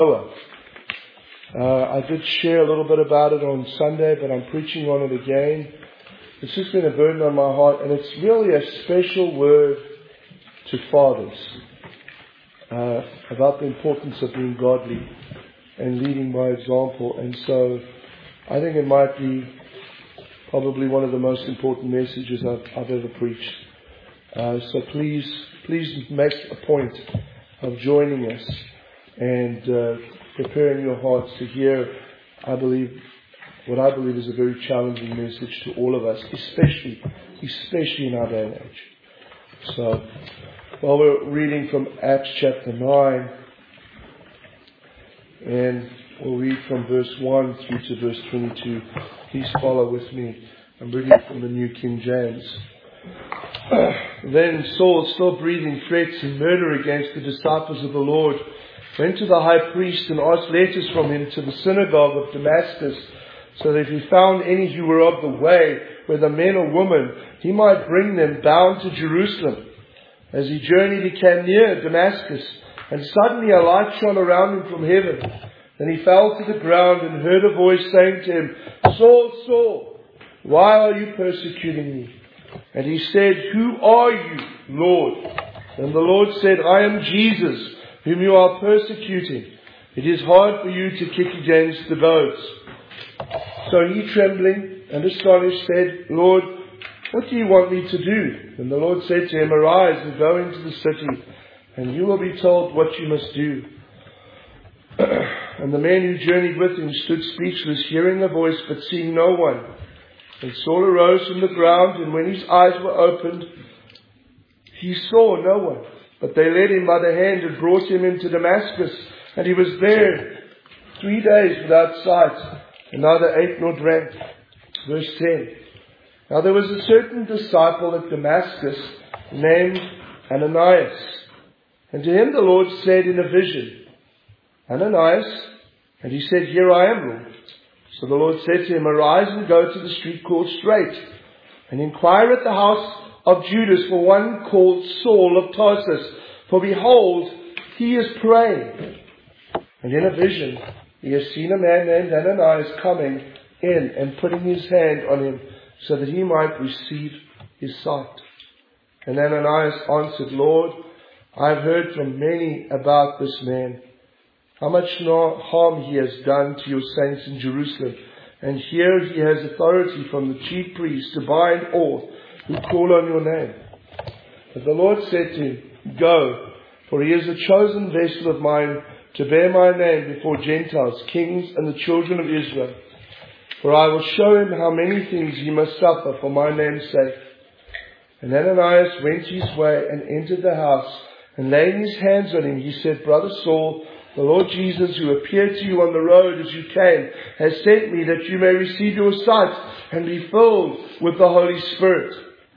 Noah. I did share a little bit about it on Sunday, but I'm preaching on it again. It's just been a burden on my heart, and it's really a special word to fathers about the importance of being godly and leading by example. And so I think it might be probably one of the most important messages I've ever preached. So please make a point of joining us and preparing your hearts to hear, what I believe is a very challenging message to all of us, especially in our day and age. So, while we're reading from Acts chapter 9, and we'll read from verse 1 through to verse 22. Please follow with me. I'm reading from the New King James. Then Saul, still breathing threats and murder against the disciples of the Lord, went to the high priest and asked letters from him to the synagogue of Damascus, so that if he found any who were of the way, whether men or women, he might bring them bound to Jerusalem. As he journeyed, he came near Damascus, and suddenly a light shone around him from heaven. Then he fell to the ground and heard a voice saying to him, "Saul, Saul, why are you persecuting me?" And he said, "Who are you, Lord?" And the Lord said, "I am Jesus, whom you are persecuting. It is hard for you to kick against the goads." So he, trembling and astonished, said, "Lord, what do you want me to do?" And the Lord said to him, "Arise and go into the city, and you will be told what you must do." And the men who journeyed with him stood speechless, hearing a voice but seeing no one. And Saul arose from the ground, and when his eyes were opened, he saw no one. But they led him by the hand and brought him into Damascus. And he was there 3 days without sight, and neither ate nor drank. Verse 10. Now there was a certain disciple at Damascus named Ananias. And to him the Lord said in a vision, "Ananias?" And he said, "Here I am, Lord." So the Lord said to him, "Arise and go to the street called Straight, and inquire at the house of Judas for one called Saul of Tarsus. For behold, he is praying. And in a vision he has seen a man named Ananias coming in and putting his hand on him, so that he might receive his sight." And Ananias answered, "Lord, I have heard from many about this man, how much harm he has done to your saints in Jerusalem. And here he has authority from the chief priests to bind all who call on your name." But the Lord said to him, "Go, for he is a chosen vessel of mine to bear my name before Gentiles, kings, and the children of Israel. For I will show him how many things he must suffer for my name's sake." And Ananias went his way and entered the house, and laying his hands on him, he said, "Brother Saul, the Lord Jesus, who appeared to you on the road as you came, has sent me that you may receive your sight and be filled with the Holy Spirit."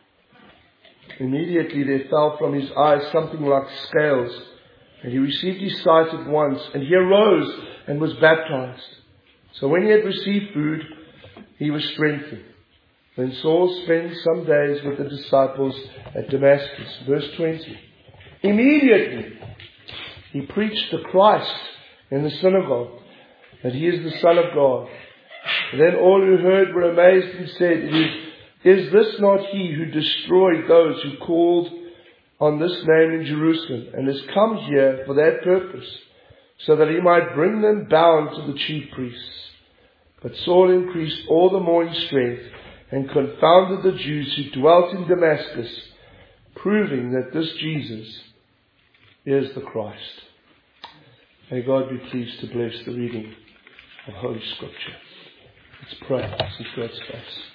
Immediately there fell from his eyes something like scales, and he received his sight at once, and he arose and was baptized. So when he had received food, he was strengthened. Then Saul spent some days with the disciples at Damascus. Verse 20. Immediately he preached the Christ in the synagogue, that he is the Son of God. And then all who heard were amazed and said, "Is this not he who destroyed those who called on this name in Jerusalem, and has come here for that purpose, so that he might bring them bound to the chief priests?" But Saul increased all the more in strength, and confounded the Jews who dwelt in Damascus, proving that this Jesus is the Christ. May God be pleased to bless the reading of Holy Scripture. Let's pray. Seek God's face.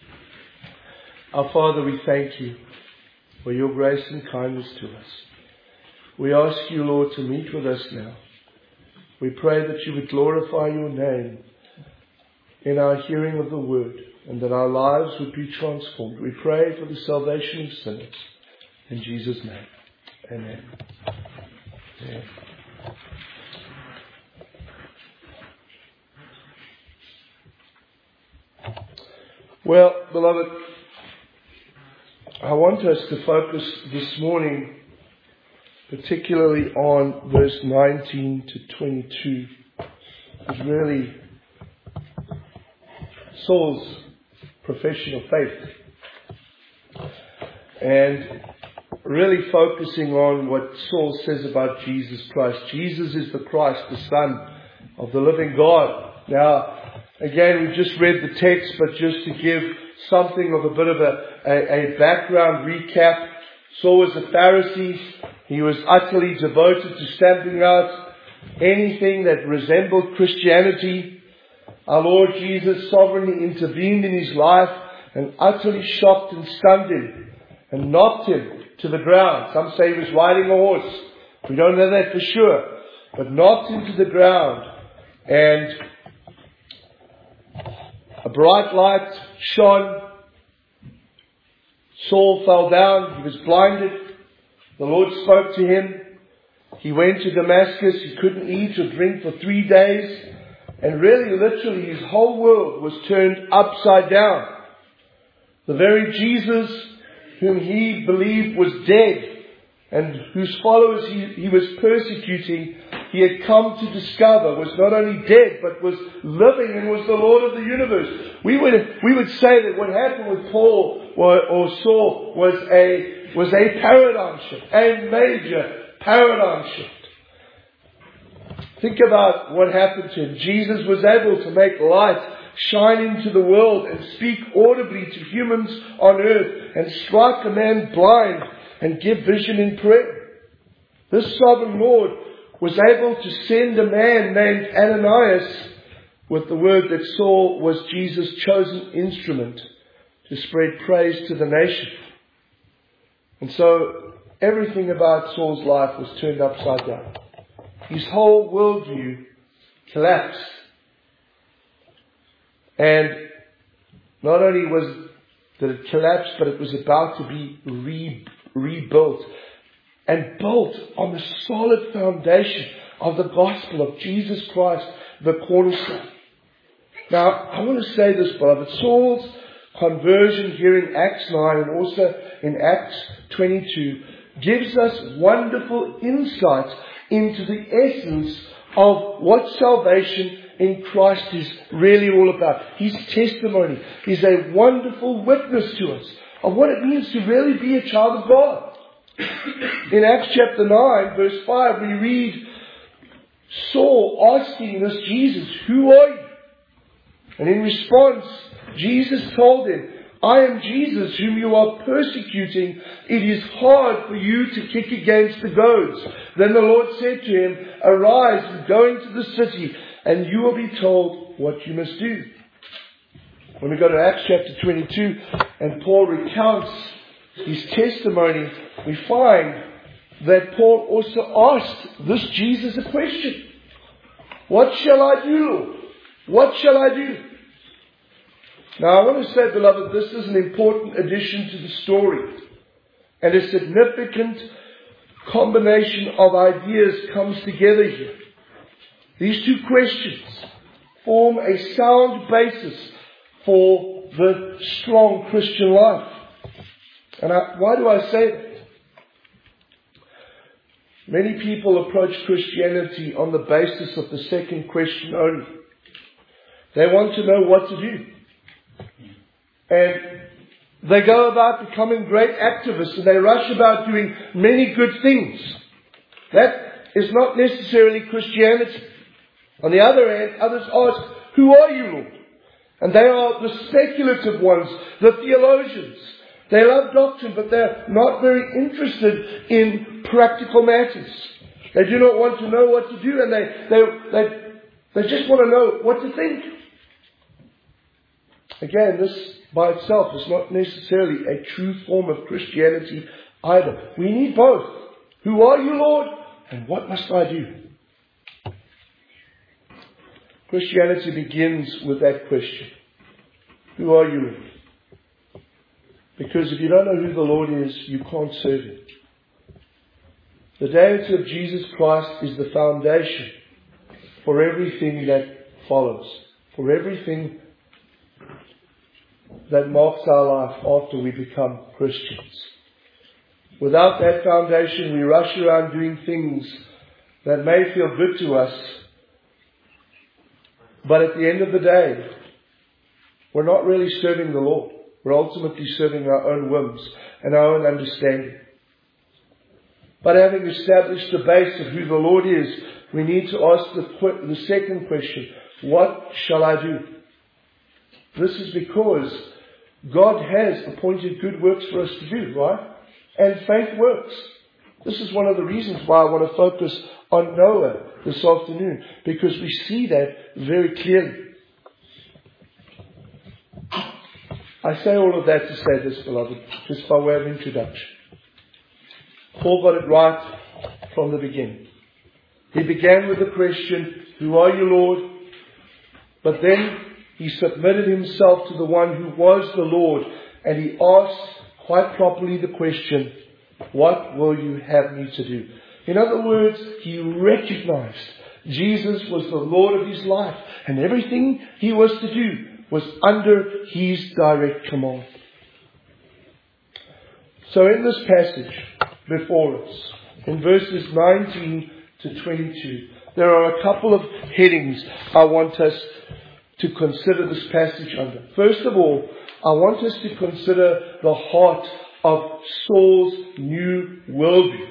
Our Father, we thank you for your grace and kindness to us. We ask you, Lord, to meet with us now. We pray that you would glorify your name in our hearing of the word, and that our lives would be transformed. We pray for the salvation of sinners. In Jesus' name. Amen. Amen. Well, beloved, I want us to focus this morning particularly on verse 19 to 22, is really Saul's profession of faith. And really focusing on what Saul says about Jesus Christ. Jesus is the Christ, the Son of the living God. Now, again, we just read the text, but just to give something of a bit of a background recap. Saul was a Pharisee. He was utterly devoted to stamping out anything that resembled Christianity. Our Lord Jesus sovereignly intervened in his life and utterly shocked and stunned him and knocked him to the ground. Some say he was riding a horse. We don't know that for sure. But knocked him to the ground. And a bright light shone. Saul fell down. He was blinded. The Lord spoke to him. He went to Damascus. He couldn't eat or drink for 3 days. And really, literally, his whole world was turned upside down. The very Jesus whom he believed was dead and whose followers he was persecuting, he had come to discover was not only dead but was living and was the Lord of the universe. We would say that what happened with Paul or Saul was a paradigm shift, a major paradigm shift. Think about what happened to him. Jesus was able to make light shine into the world and speak audibly to humans on earth and strike a man blind and give vision in prayer. This sovereign Lord was able to send a man named Ananias with the word that Saul was Jesus' chosen instrument to spread praise to the nation. And so everything about Saul's life was turned upside down. His whole worldview collapsed. And not only did it collapse, but it was about to be rebuilt and built on the solid foundation of the gospel of Jesus Christ, the cornerstone. Now, I want to say this, beloved. Saul's conversion here in Acts 9 and also in Acts 22 gives us wonderful insight into the essence of what salvation in Christ is really all about. His testimony is a wonderful witness to us of what it means to really be a child of God. In Acts chapter 9, verse 5, we read Saul asking this Jesus, "Who are you?" And in response, Jesus told him, "I am Jesus whom you are persecuting. It is hard for you to kick against the goads." Then the Lord said to him, "Arise and go into the city, and you will be told what you must do." When we go to Acts chapter 22, and Paul recounts his testimony, we find that Paul also asked this Jesus a question. "What shall I do, Lord? What shall I do?" Now I want to say, beloved, this is an important addition to the story. And a significant combination of ideas comes together here. These two questions form a sound basis for the strong Christian life. And why do I say that? Many people approach Christianity on the basis of the second question only. They want to know what to do. And they go about becoming great activists and they rush about doing many good things. That is not necessarily Christianity. On the other hand, others ask, "Who are you, Lord?" And they are the speculative ones, the theologians. They love doctrine, but they're not very interested in practical matters. They do not want to know what to do, and they just want to know what to think. Again, this by itself is not necessarily a true form of Christianity either. We need both. Who are you, Lord? And what must I do? Christianity begins with that question. Who are you, Lord? Because if you don't know who the Lord is, you can't serve Him. The deity of Jesus Christ is the foundation for everything that follows, for everything that marks our life after we become Christians. Without that foundation, we rush around doing things that may feel good to us, but at the end of the day, we're not really serving the Lord. We're ultimately serving our own whims and our own understanding. But having established the base of who the Lord is, we need to ask the second question: what shall I do? This is because God has appointed good works for us to do, right? And faith works. This is one of the reasons why I want to focus on Noah this afternoon, because we see that very clearly. I say all of that to say this, beloved, just by way of introduction. Paul got it right from the beginning. He began with the question, who are you, Lord? But then he submitted himself to the one who was the Lord, and he asked quite properly the question, what will you have me to do? In other words, he recognized Jesus was the Lord of his life, and everything he was to do was under his direct command. So in this passage before us, in verses 19 to 22, there are a couple of headings I want us to consider this passage under. First of all, I want us to consider the heart of Saul's new worldview.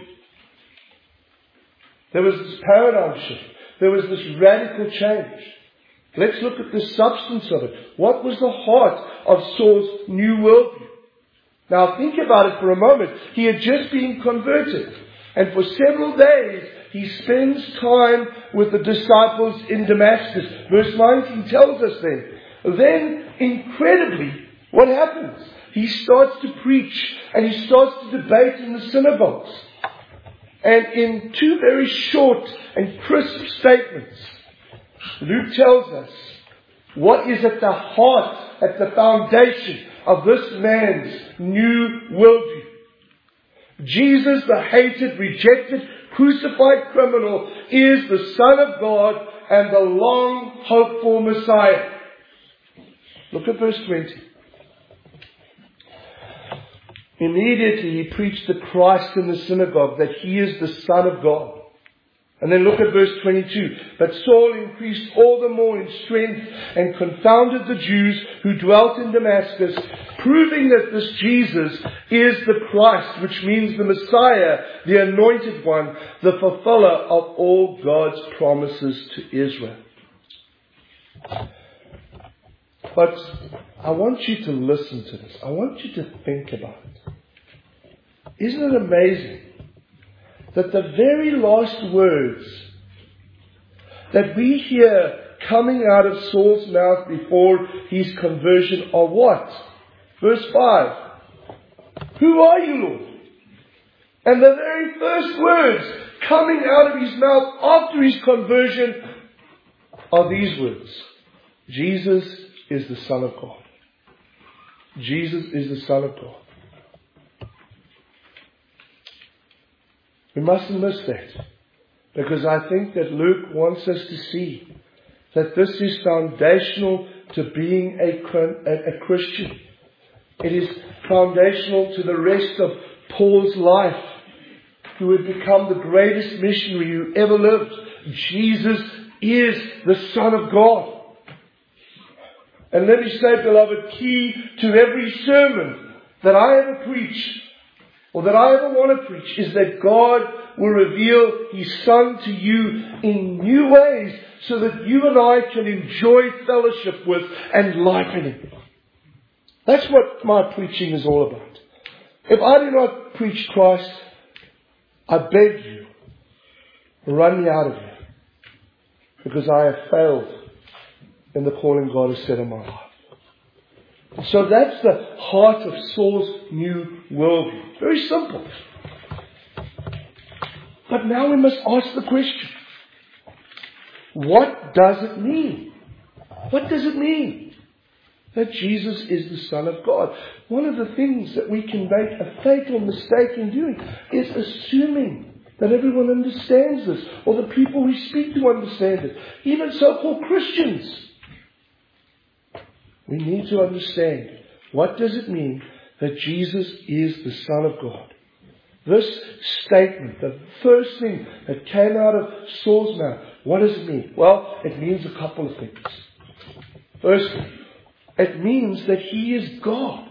There was this paradigm shift. There was this radical change. Let's look at the substance of it. What was the heart of Saul's new worldview? Now think about it for a moment. He had just been converted. And for several days, he spends time with the disciples in Damascus. Verse 19 tells us then, incredibly, what happens? He starts to preach and he starts to debate in the synagogues. And in two very short and crisp statements, Luke tells us what is at the heart, at the foundation of this man's new worldview. Jesus, the hated, rejected, crucified criminal, is the Son of God and the long hoped for Messiah. Look at verse 20. Immediately he preached the Christ in the synagogue, that he is the Son of God. And then look at verse 22. But Saul increased all the more in strength and confounded the Jews who dwelt in Damascus, proving that this Jesus is the Christ, which means the Messiah, the Anointed One, the fulfiller of all God's promises to Israel. But I want you to listen to this. I want you to think about it. Isn't it amazing that the very last words that we hear coming out of Saul's mouth before his conversion are what? Verse 5. Who are you, Lord? And the very first words coming out of his mouth after his conversion are these words. Jesus is the Son of God. Jesus is the Son of God. We mustn't miss that, because I think that Luke wants us to see that this is foundational to being a Christian. It is foundational to the rest of Paul's life, who had become the greatest missionary who ever lived. Jesus is the Son of God. And let me say, beloved, key to every sermon that I ever preach, or that I ever want to preach, is that God will reveal His Son to you in new ways so that you and I can enjoy fellowship with and life in Him. That's what my preaching is all about. If I do not preach Christ, I beg you, run me out of here, because I have failed in the calling God has set on my life. So that's the heart of Saul's new worldview. Very simple. But now we must ask the question, what does it mean? What does it mean that Jesus is the Son of God? One of the things that we can make a fatal mistake in doing is assuming that everyone understands this, or the people we speak to understand it, even so-called Christians. We need to understand, what does it mean that Jesus is the Son of God? This statement, the first thing that came out of Saul's mouth, what does it mean? Well, it means a couple of things. Firstly, it means that he is God.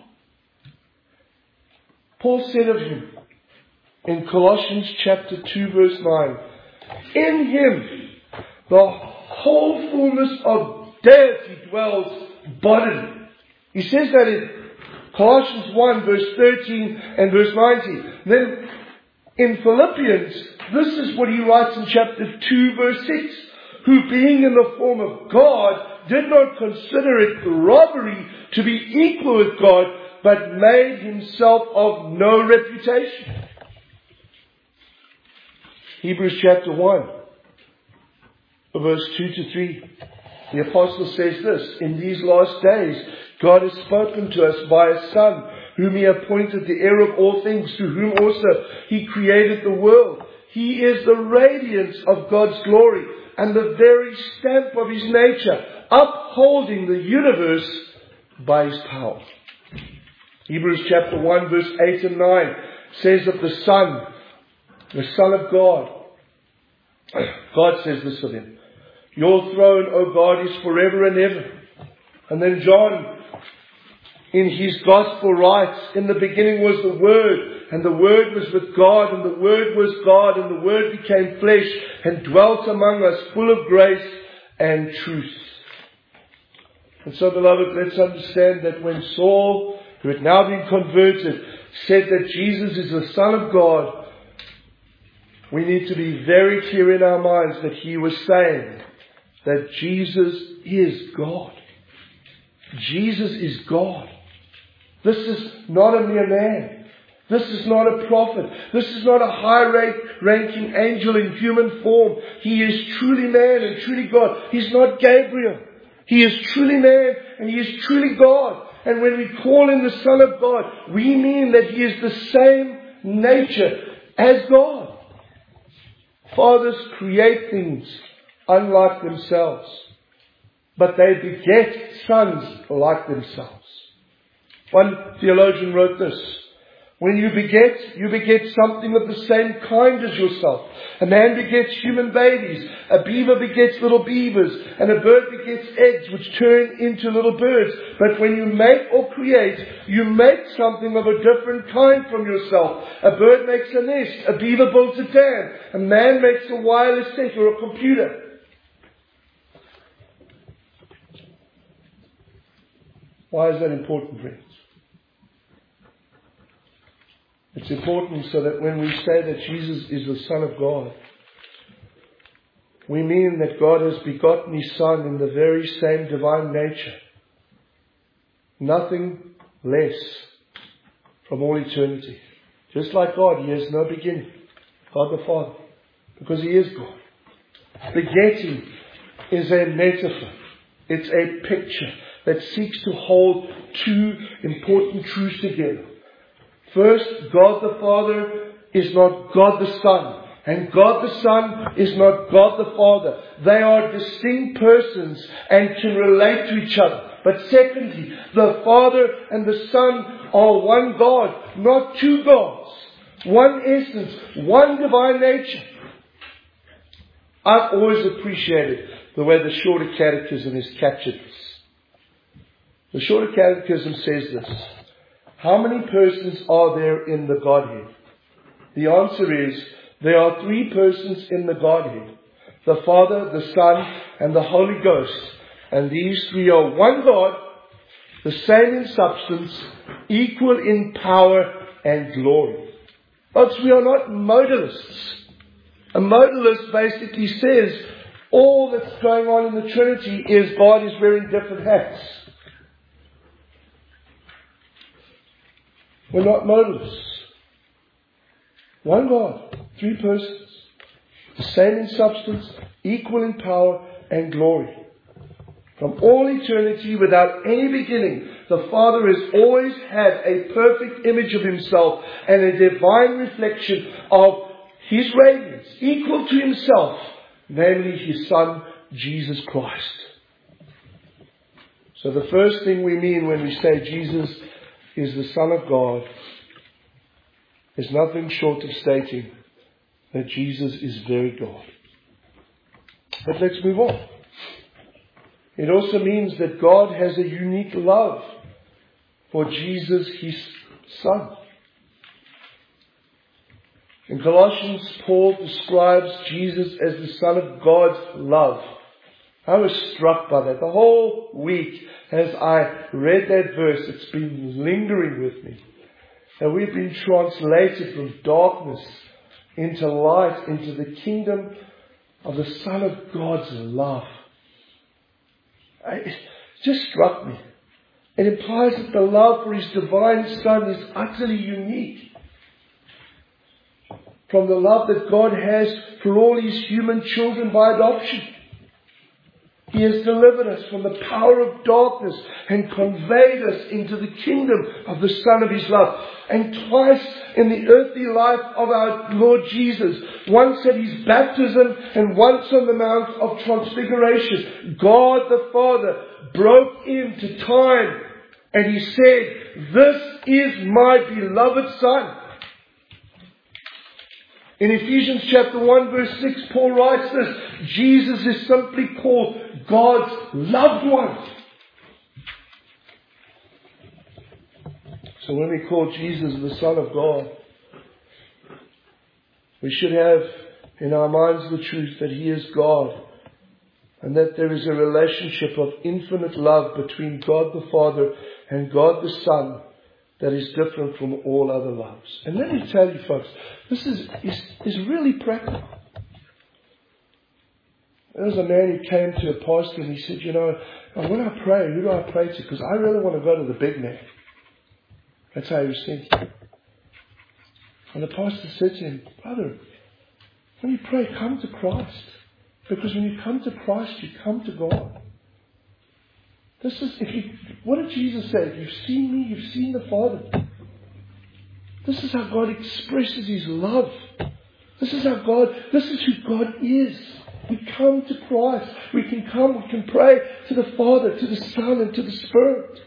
Paul said of him in Colossians chapter 2 verse 9, in him the whole fullness of deity dwells bodily. He says that in Colossians 1 verse 13 and verse 19. Then in Philippians, this is what he writes in chapter 2 verse 6. Who being in the form of God did not consider it robbery to be equal with God, but made himself of no reputation. Hebrews chapter 1 verse 2 to 3. The apostle says this, in these last days God has spoken to us by His Son, whom He appointed the heir of all things, through whom also He created the world. He is the radiance of God's glory and the very stamp of His nature, upholding the universe by His power. Hebrews chapter 1 verse 8 and 9 says of the Son of God. God says this of Him. Your throne, O God, is forever and ever. And then John, in his Gospel writes, in the beginning was the Word, and the Word was with God, and the Word was God, and the Word became flesh, and dwelt among us, full of grace and truth. And so, beloved, let's understand that when Saul, who had now been converted, said that Jesus is the Son of God, we need to be very clear in our minds that he was saying that Jesus is God. Jesus is God. This is not a mere man. This is not a prophet. This is not a high-ranking angel in human form. He is truly man and truly God. He's not Gabriel. He is truly man and He is truly God. And when we call Him the Son of God, we mean that He is the same nature as God. Fathers create things unlike themselves, but they beget sons like themselves. One theologian wrote this: when you beget something of the same kind as yourself. A man begets human babies, a beaver begets little beavers, and a bird begets eggs which turn into little birds. But when you make or create, you make something of a different kind from yourself. A bird makes a nest, a beaver builds a dam, a man makes a wireless set or a computer. Why is that important, friends? It's important so that when we say that Jesus is the Son of God, we mean that God has begotten His Son in the very same divine nature. Nothing less from all eternity. Just like God, He has no beginning. God the Father. Because He is God. Begetting is a metaphor. It's a picture that seeks to hold two important truths together. First, God the Father is not God the Son. And God the Son is not God the Father. They are distinct persons and can relate to each other. But secondly, the Father and the Son are one God, not two gods. One essence, one divine nature. I've always appreciated the way the Shorter Catechism has captured this. The Shorter Catechism says this: how many persons are there in the Godhead? The answer is, there are three persons in the Godhead: the Father, the Son, and the Holy Ghost. And these three are one God, the same in substance, equal in power and glory. Folks, we are not modalists. A modalist basically says all that's going on in the Trinity is God is wearing different hats. We're not modalists. One God, three persons, the same in substance, equal in power and glory. From all eternity, without any beginning, the Father has always had a perfect image of Himself and a divine reflection of His radiance, equal to Himself, namely His Son, Jesus Christ. So the first thing we mean when we say Jesus is the Son of God is nothing short of stating that Jesus is very God. But let's move on. It also means that God has a unique love for Jesus, His Son. In Colossians, Paul describes Jesus as the Son of God's love. I was struck by that. The whole week as I read that verse, it's been lingering with me. And we've been translated from darkness into light, into the kingdom of the Son of God's love. It just struck me. It implies that the love for His divine Son is utterly unique from the love that God has for all His human children by adoption. He has delivered us from the power of darkness and conveyed us into the kingdom of the Son of His love. And twice in the earthly life of our Lord Jesus, once at His baptism and once on the Mount of Transfiguration, God the Father broke into time and He said, "This is my beloved Son." In Ephesians chapter 1 verse 6, Paul writes this: Jesus is simply called God's loved one. So when we call Jesus the Son of God, we should have in our minds the truth that He is God, and that there is a relationship of infinite love between God the Father and God the Son that is different from all other loves. And let me tell you folks, this is really practical. There was a man who came to a pastor and he said, when I pray, who do I pray to? Because I really want to go to the big man. That's how he was thinking. And the pastor said to him, "Brother, when you pray, come to Christ. Because when you come to Christ, you come to God." What did Jesus say? If you've seen me, you've seen the Father. This is how God expresses His love. This is who God is. We come to Christ. We can pray to the Father, to the Son, and to the Spirit.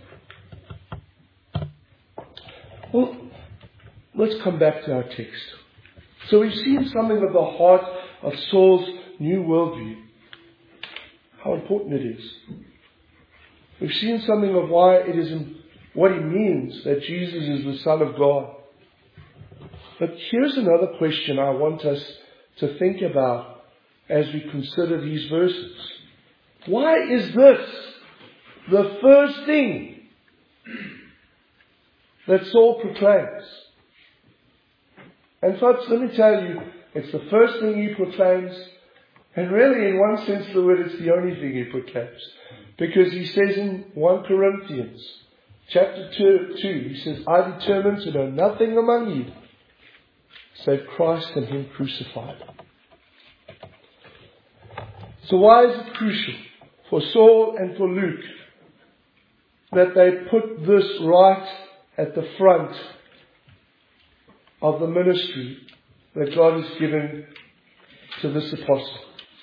Well, let's come back to our text. So we've seen something of the heart of Saul's new worldview. How important it is. We've seen something of why it is what he means that Jesus is the Son of God. But here's another question I want us to think about as we consider these verses. Why is this the first thing that Saul proclaims? And folks, let me tell you, it's the first thing he proclaims, and really in one sense of the word, it's the only thing he proclaims. Because he says in 1 Corinthians chapter 2, he says, "I determined to know nothing among you save Christ and Him crucified." So why is it crucial for Saul and for Luke that they put this right at the front of the ministry that God has given to this apostle?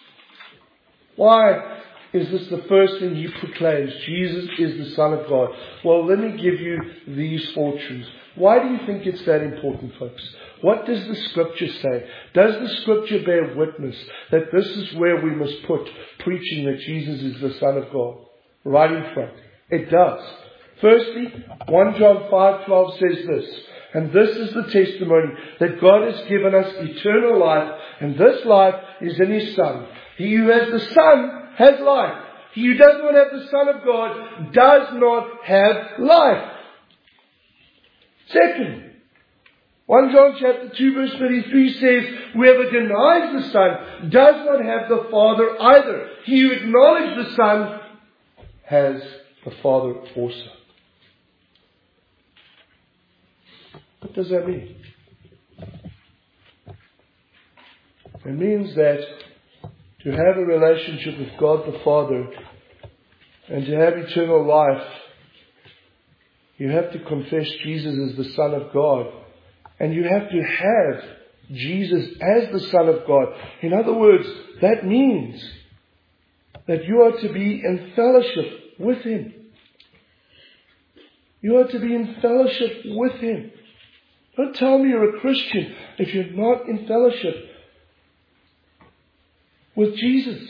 Why is this the first thing he proclaims? Jesus is the Son of God. Well, let me give you these four truths. Why do you think it's that important, folks? What does the Scripture say? Does the Scripture bear witness that this is where we must put preaching that Jesus is the Son of God? Right in front. It does. Firstly, 1 John 5:12 says this: "And this is the testimony that God has given us eternal life, and this life is in His Son. He who has the Son has life. He who does not have the Son of God does not have life." Second, 1 John chapter 2 verse 33 says, "Whoever denies the Son does not have the Father either. He who acknowledges the Son has the Father also." What does that mean? It means that to have a relationship with God the Father and to have eternal life, you have to confess Jesus as the Son of God. And you have to have Jesus as the Son of God. In other words, that means that you are to be in fellowship with Him. You are to be in fellowship with Him. Don't tell me you're a Christian if you're not in fellowship with Jesus.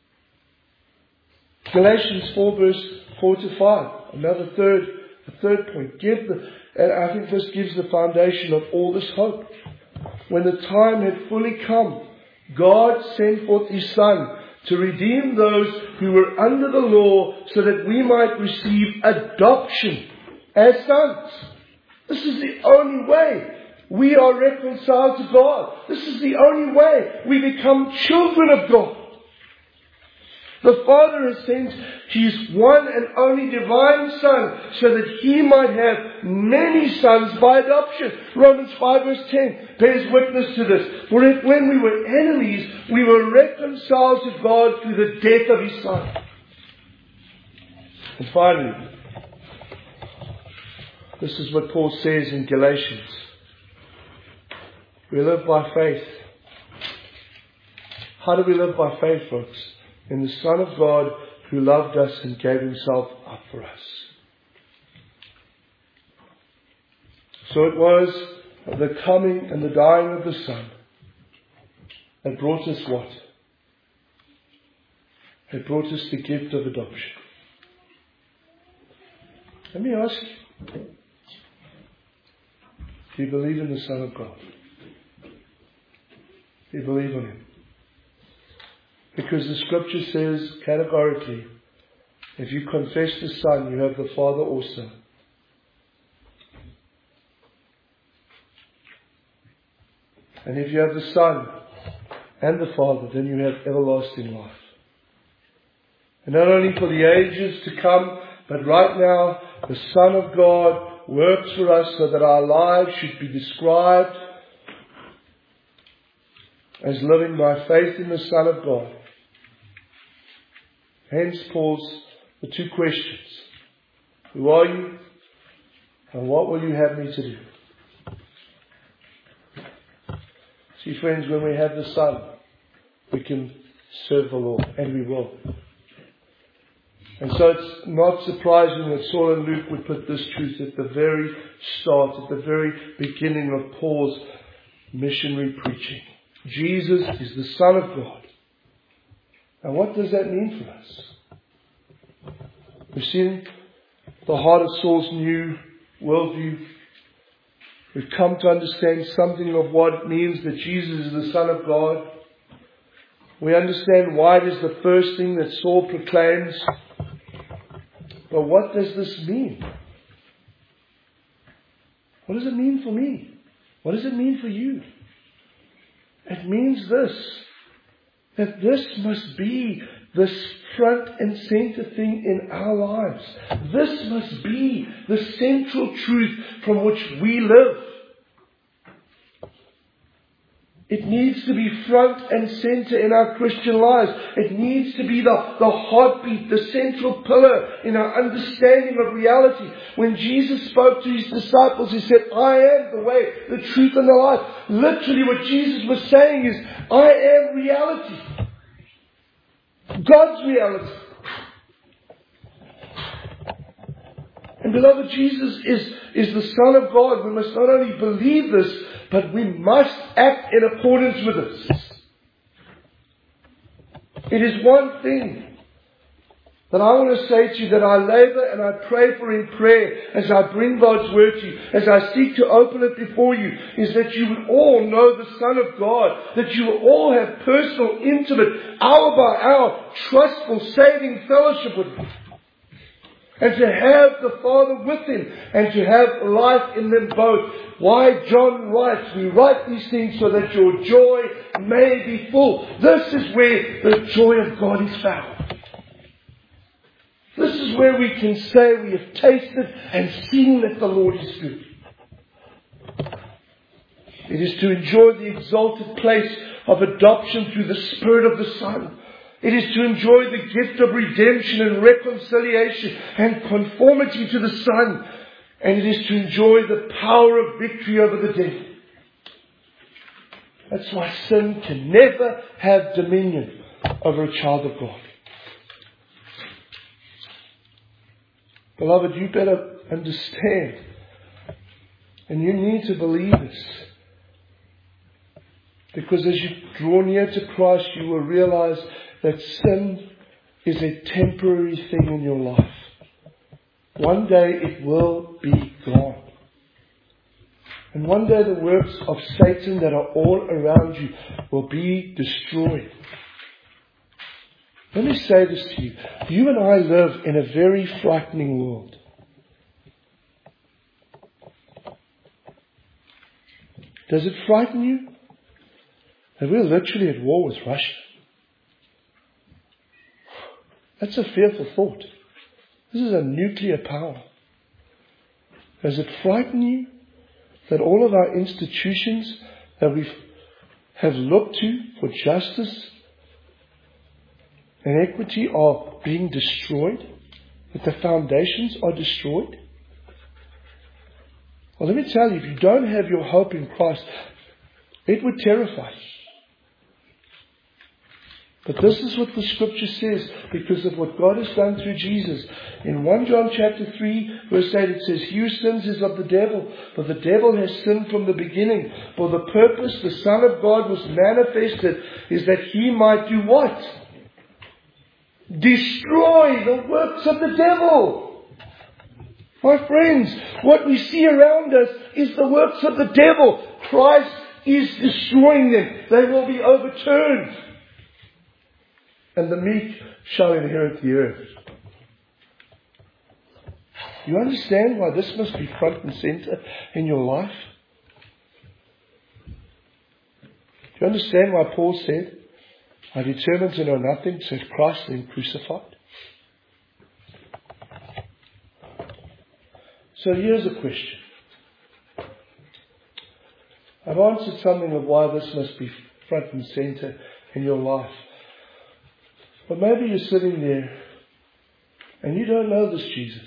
Galatians 4 verse 4 to 5. Another third point. And I think this gives the foundation of all this hope. When the time had fully come, God sent forth His Son to redeem those who were under the law, so that we might receive adoption as sons. This is the only way we are reconciled to God. This is the only way we become children of God. The Father has sent His one and only divine Son so that He might have many sons by adoption. Romans 5 verse 10 bears witness to this. For if when we were enemies, we were reconciled to God through the death of His Son. And finally, this is what Paul says in Galatians. We live by faith. How do we live by faith, folks? In the Son of God who loved us and gave Himself up for us. So it was the coming and the dying of the Son that brought us what? It brought us the gift of adoption. Let me ask you, do you believe in the Son of God? Do you believe in Him? Because the Scripture says categorically, if you confess the Son, you have the Father also. And if you have the Son and the Father, then you have everlasting life. And not only for the ages to come, but right now, the Son of God works for us so that our lives should be described as living by faith in the Son of God. Hence Paul's the two questions. Who are you? And what will you have me to do? See, friends, when we have the Son, we can serve the Lord, and we will. And so it's not surprising that Saul and Luke would put this truth at the very start, at the very beginning of Paul's missionary preaching. Jesus is the Son of God. And what does that mean for us? We've seen the heart of Saul's new worldview. We've come to understand something of what it means that Jesus is the Son of God. We understand why it is the first thing that Saul proclaims. But what does this mean? What does it mean for me? What does it mean for you? It means this, that this must be the front and center thing in our lives. This must be the central truth from which we live. It needs to be front and center in our Christian lives. It needs to be the heartbeat, the central pillar in our understanding of reality. When Jesus spoke to His disciples, He said, I am the way, the truth and the life. Literally what Jesus was saying is, I am reality. God's reality. And beloved, Jesus is the Son of God. We must not only believe this, but we must act in accordance with this. It is one thing that I want to say to you that I labor and I pray for in prayer as I bring God's Word to you, as I seek to open it before you, is that you would all know the Son of God, that you will all have personal, intimate, hour by hour, trustful, saving fellowship with Him. And to have the Father with Him, and to have life in them both. Why John writes, we write these things so that your joy may be full. This is where the joy of God is found. This is where we can say we have tasted and seen that the Lord is good. It is to enjoy the exalted place of adoption through the Spirit of the Son. It is to enjoy the gift of redemption and reconciliation and conformity to the Son. And it is to enjoy the power of victory over the devil. That's why sin can never have dominion over a child of God. Beloved, you better understand And you need to believe this. Because as you draw near to Christ, you will realize that sin is a temporary thing in your life. One day it will be gone. And one day the works of Satan that are all around you will be destroyed. Let me say this to you. You and I live in a very frightening world. Does it frighten you? That we're literally at war with Russia. That's a fearful thought. This is a nuclear power. Does it frighten you that all of our institutions that we have looked to for justice and equity are being destroyed? That the foundations are destroyed? Well, let me tell you, if you don't have your hope in Christ, it would terrify you. But this is what the Scripture says because of what God has done through Jesus. In 1 John chapter 3 verse 8 it says, "He who sins is of the devil, for the devil has sinned from the beginning. For the purpose the Son of God was manifested is that He might do what? Destroy the works of the devil." My friends, what we see around us is the works of the devil. Christ is destroying them. They will be overturned. And the meek shall inherit the earth. You understand why this must be front and center in your life? Do you understand why Paul said, "I determined to know nothing except Christ and Him crucified"? So here's a question. I've answered something of why this must be front and center in your life. But maybe you're sitting there and you don't know this Jesus.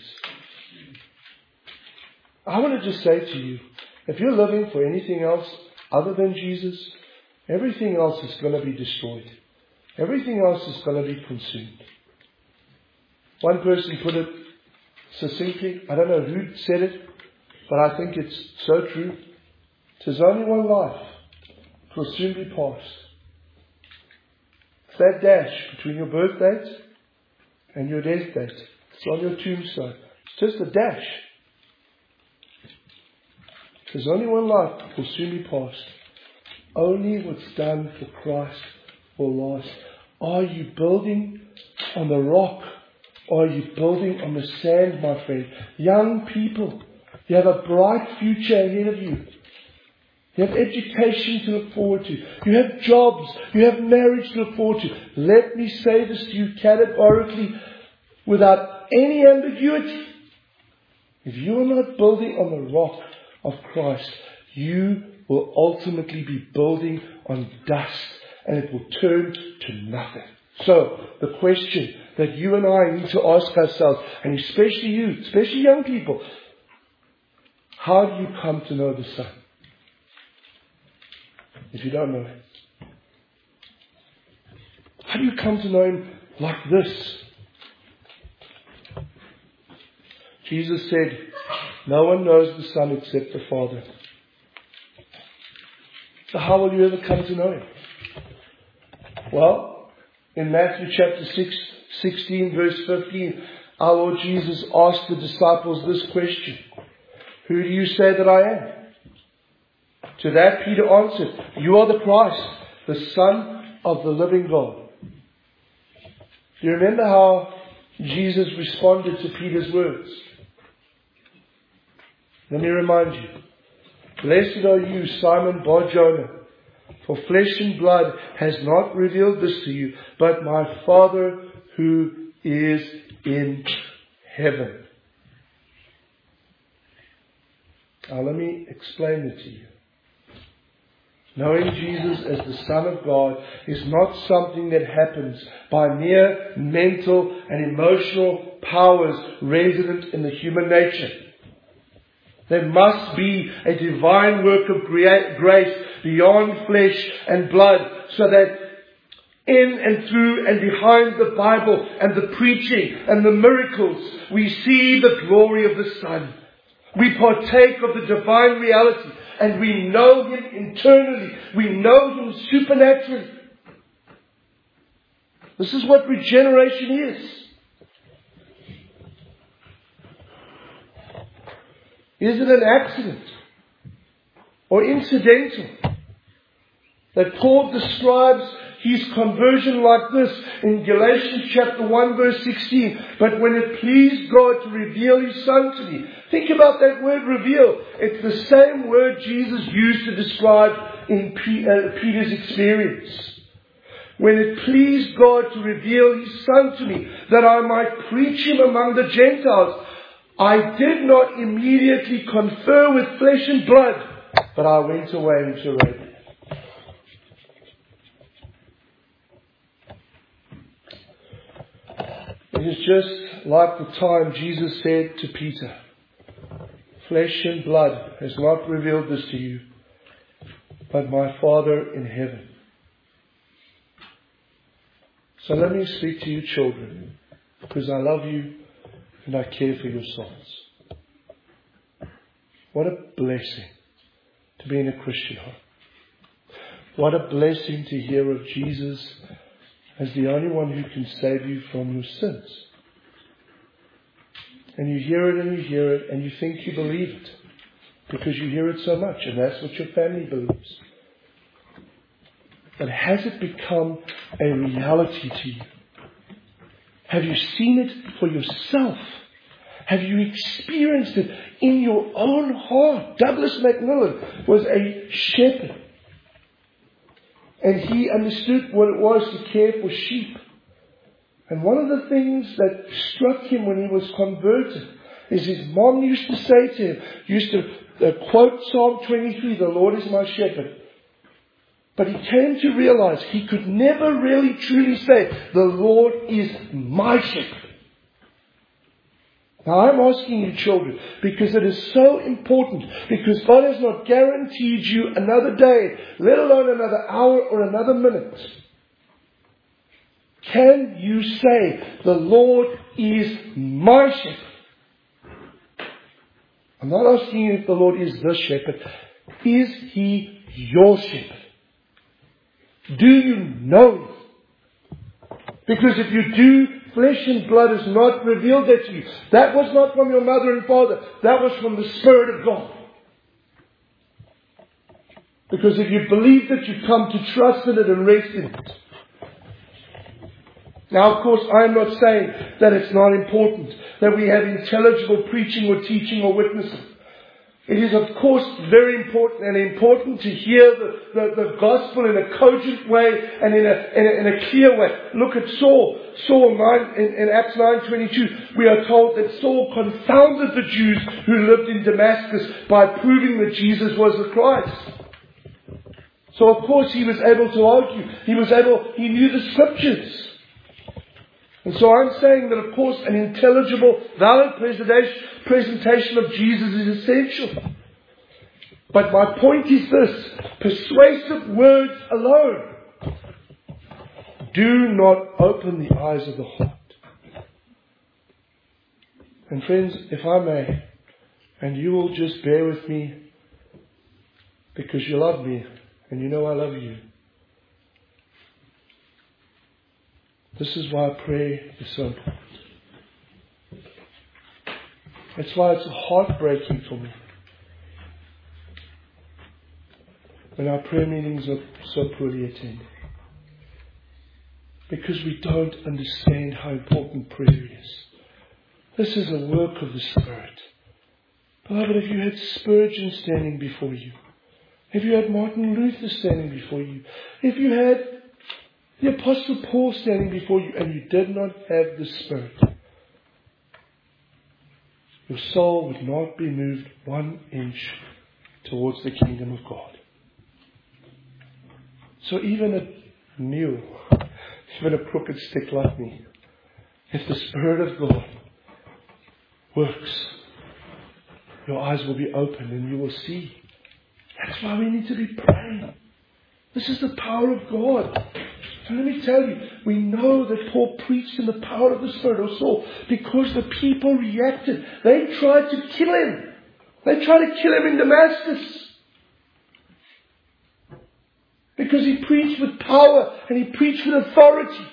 I want to just say to you, if you're living for anything else other than Jesus, everything else is going to be destroyed. Everything else is going to be consumed. One person put it succinctly. I don't know who said it, but I think it's so true. There's only one life. It will soon be past. It's that dash between your birth date and your death date. It's on your tombstone. It's just a dash. There's only one life that will soon be past. Only what's done for Christ will last. Are you building on the rock? Or are you building on the sand, my friend? Young people, you have a bright future ahead of you. You have education to look forward to. You have jobs. You have marriage to look forward to. Let me say this to you categorically without any ambiguity. If you are not building on the rock of Christ, you will ultimately be building on dust and it will turn to nothing. So, the question that you and I need to ask ourselves, and especially you, especially young people, how do you come to know the Son? If you don't know Him, how do you come to know Him like this? Jesus said, "No one knows the Son except the Father." So how will you ever come to know Him? Well, in Matthew chapter 16 verse 15, our Lord Jesus asked the disciples this question: "Who do you say that I am?" To that Peter answered, "You are the Christ, the Son of the living God." Do you remember how Jesus responded to Peter's words? Let me remind you. "Blessed are you, Simon Bar-Jonah, for flesh and blood has not revealed this to you, but my Father who is in heaven." Now let me explain it to you. Knowing Jesus as the Son of God is not something that happens by mere mental and emotional powers resident in the human nature. There must be a divine work of grace beyond flesh and blood, so that in and through and behind the Bible and the preaching and the miracles, we see the glory of the Son. We partake of the divine reality, and we know Him internally. We know Him supernaturally. This is what regeneration is. Is it an accident or incidental that Paul describes his conversion like this in Galatians chapter 1 verse 16? But when it pleased God to reveal His Son to me. Think about that word reveal. It's the same word Jesus used to describe in Peter's experience. When it pleased God to reveal His Son to me, that I might preach Him among the Gentiles, I did not immediately confer with flesh and blood, but I went away into Arabia. It is just like the time Jesus said to Peter, flesh and blood has not revealed this to you, but my Father in heaven. So let me speak to you children, because I love you and I care for your souls. What a blessing to be in a Christian home. What a blessing to hear of Jesus as the only one who can save you from your sins. And you hear it and you hear it and you think you believe it because you hear it so much, and that's what your family believes. But has it become a reality to you? Have you seen it for yourself? Have you experienced it in your own heart? Douglas Macmillan was a shepherd. And he understood what it was to care for sheep. And one of the things that struck him when he was converted is his mom used to say to him, used to quote Psalm 23, the Lord is my shepherd. But he came to realize he could never really truly say, the Lord is my shepherd. Now I'm asking you children, because it is so important, because God has not guaranteed you another day, let alone another hour or another minute. Can you say, the Lord is my shepherd? I'm not asking you if the Lord is the shepherd. Is He your shepherd? Do you know Him? Because if you do, flesh and blood has not revealed that to you. That was not from your mother and father. That was from the Spirit of God. Because if you believe that, you come to trust in it and rest in it. Now, of course, I'm not saying that it's not important that we have intelligible preaching or teaching or witnessing. It is, of course, very important to hear the gospel in a cogent way and in a clear way. Look at Saul. In Acts 9:22, we are told that Saul confounded the Jews who lived in Damascus by proving that Jesus was the Christ. So, of course, he was able to argue. He knew the Scriptures. And so I'm saying that, of course, an intelligible, valid presentation of Jesus is essential. But my point is this: persuasive words alone do not open the eyes of the heart. And friends, if I may, and you will just bear with me because you love me and you know I love you. This is why prayer is so important. That's why it's heartbreaking for me when our prayer meetings are so poorly attended. Because we don't understand how important prayer is. This is a work of the Spirit. Beloved, if you had Spurgeon standing before you, if you had Martin Luther standing before you, if you had the Apostle Paul standing before you, and you did not have the Spirit, your soul would not be moved 1 inch towards the kingdom of God. So even a mule, even a crooked stick like me, if the Spirit of God works, your eyes will be opened and you will see. That's why we need to be praying. This is the power of God. And let me tell you, we know that Paul preached in the power of the Spirit of Saul because the people reacted. They tried to kill him. They tried to kill him in Damascus. Because he preached with power and he preached with authority.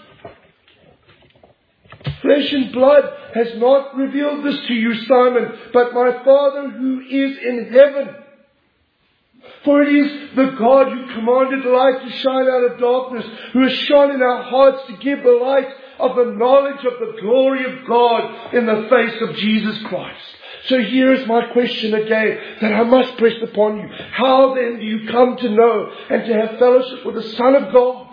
Flesh and blood has not revealed this to you, Simon, but my Father who is in heaven. For it is the God who commanded light to shine out of darkness, who has shone in our hearts to give the light of the knowledge of the glory of God in the face of Jesus Christ. So here is my question again that I must press upon you. How then do you come to know and to have fellowship with the Son of God?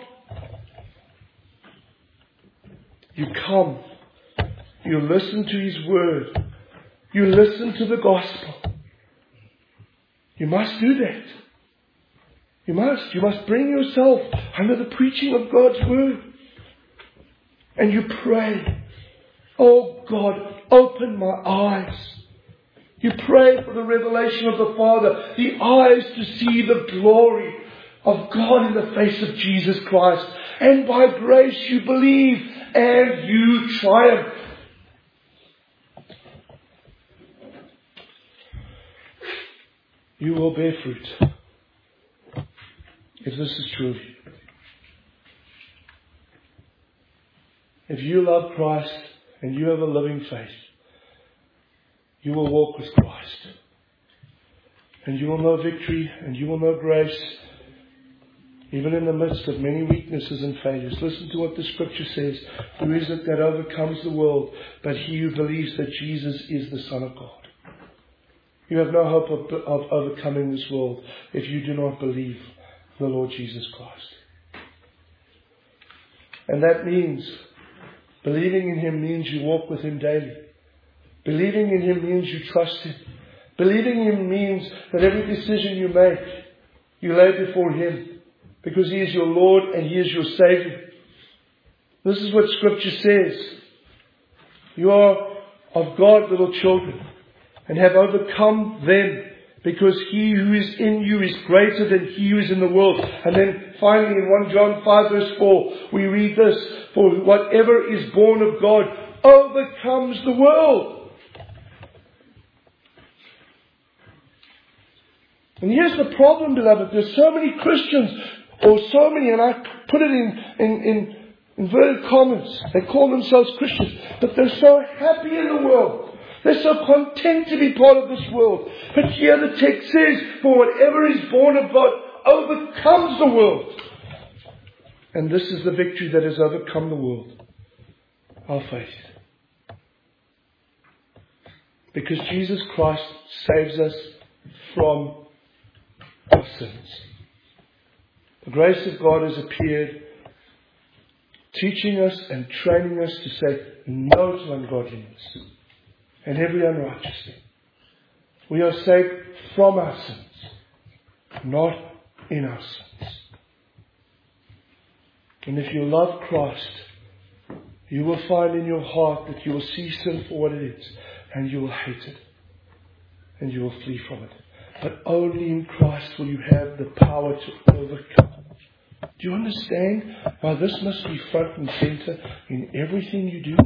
You come. You listen to His Word. You listen to the Gospel. You must do that. You must. You must bring yourself under the preaching of God's Word. And you pray, oh God, open my eyes. You pray for the revelation of the Father, the eyes to see the glory of God in the face of Jesus Christ. And by grace you believe and you triumph. You will bear fruit if this is true of you. If you love Christ and you have a living faith, you will walk with Christ. And you will know victory and you will know grace, even in the midst of many weaknesses and failures. Listen to what the Scripture says. Who is it that overcomes the world but he who believes that Jesus is the Son of God? You have no hope of overcoming this world if you do not believe the Lord Jesus Christ. And that means, believing in Him means you walk with Him daily. Believing in Him means you trust Him. Believing in Him means that every decision you make, you lay before Him. Because He is your Lord and He is your Savior. This is what Scripture says. You are of God, little children, and have overcome them, because He who is in you is greater than he who is in the world. And then finally in 1 John 5 verse 4, we read this: for whatever is born of God overcomes the world. And here's the problem, beloved. There's so many Christians, or so many, and I put it in inverted commas, they call themselves Christians, but they're so happy in the world. They're so content to be part of this world. But here the text says, for whatever is born of God overcomes the world. And this is the victory that has overcome the world. Our faith. Because Jesus Christ saves us from our sins. The grace of God has appeared, teaching us and training us to say no to ungodliness and every unrighteousness. We are saved from our sins, not in our sins. And if you love Christ, you will find in your heart that you will see sin for what it is, and you will hate it, and you will flee from it. But only in Christ will you have the power to overcome. Do you understand why this must be front and center in everything you do?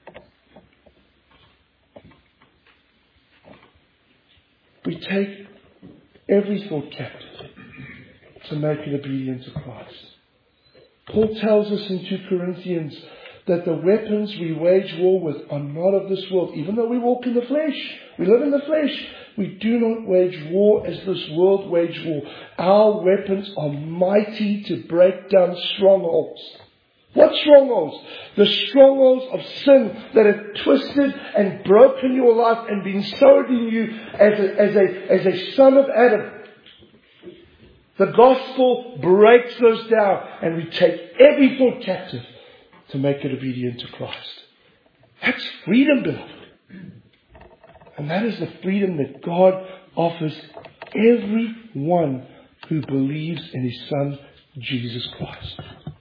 We take every thought captive to make it obedient to Christ. Paul tells us in 2 Corinthians that the weapons we wage war with are not of this world. Even though we walk in the flesh, we live in the flesh, we do not wage war as this world wage war. Our weapons are mighty to break down strongholds. What strongholds? The strongholds of sin that have twisted and broken your life and been sowed in you as a son of Adam. The gospel breaks those down, and we take every thought captive to make it obedient to Christ. That's freedom, beloved. And that is the freedom that God offers everyone who believes in His Son, Jesus Christ.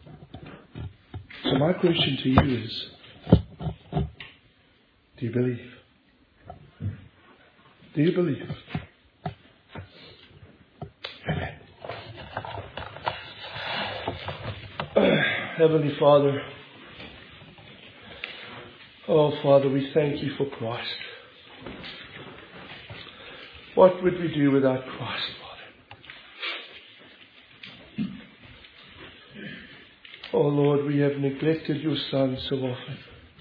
So my question to you is, do you believe? Do you believe? Amen. Heavenly Father, oh Father, we thank You for Christ. What would we do without Christ, Father? Oh Lord, we have neglected your Son so often.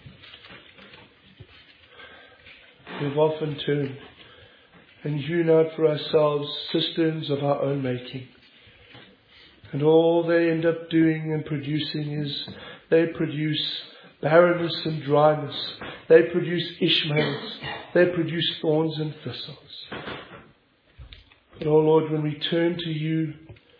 We've often turned and hewn out for ourselves cisterns of our own making. And all they end up doing and producing is they produce barrenness and dryness. They produce Ishmaels. They produce thorns and thistles. But oh Lord, when we turn to you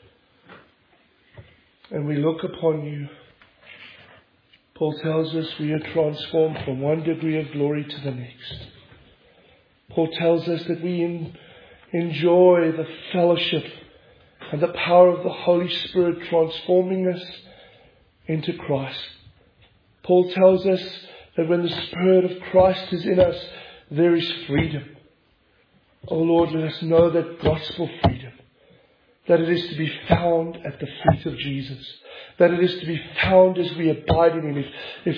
and we look upon you, Paul tells us we are transformed from one degree of glory to the next. Paul tells us that we enjoy the fellowship and the power of the Holy Spirit transforming us into Christ. Paul tells us that when the Spirit of Christ is in us, there is freedom. Oh Lord, let us know that gospel freedom, that it is to be found at the feet of Jesus, that it is to be found as we abide in Him.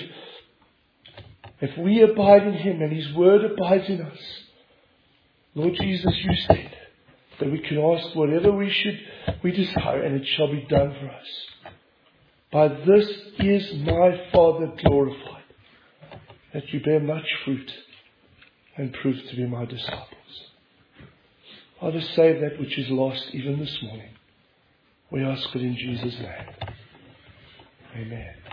If we abide in Him and His Word abides in us, Lord Jesus, you said that we can ask whatever we desire, and it shall be done for us. By this is my Father glorified, that you bear much fruit and prove to be my disciples. Father, save that which is lost even this morning. We ask it in Jesus' name. Amen.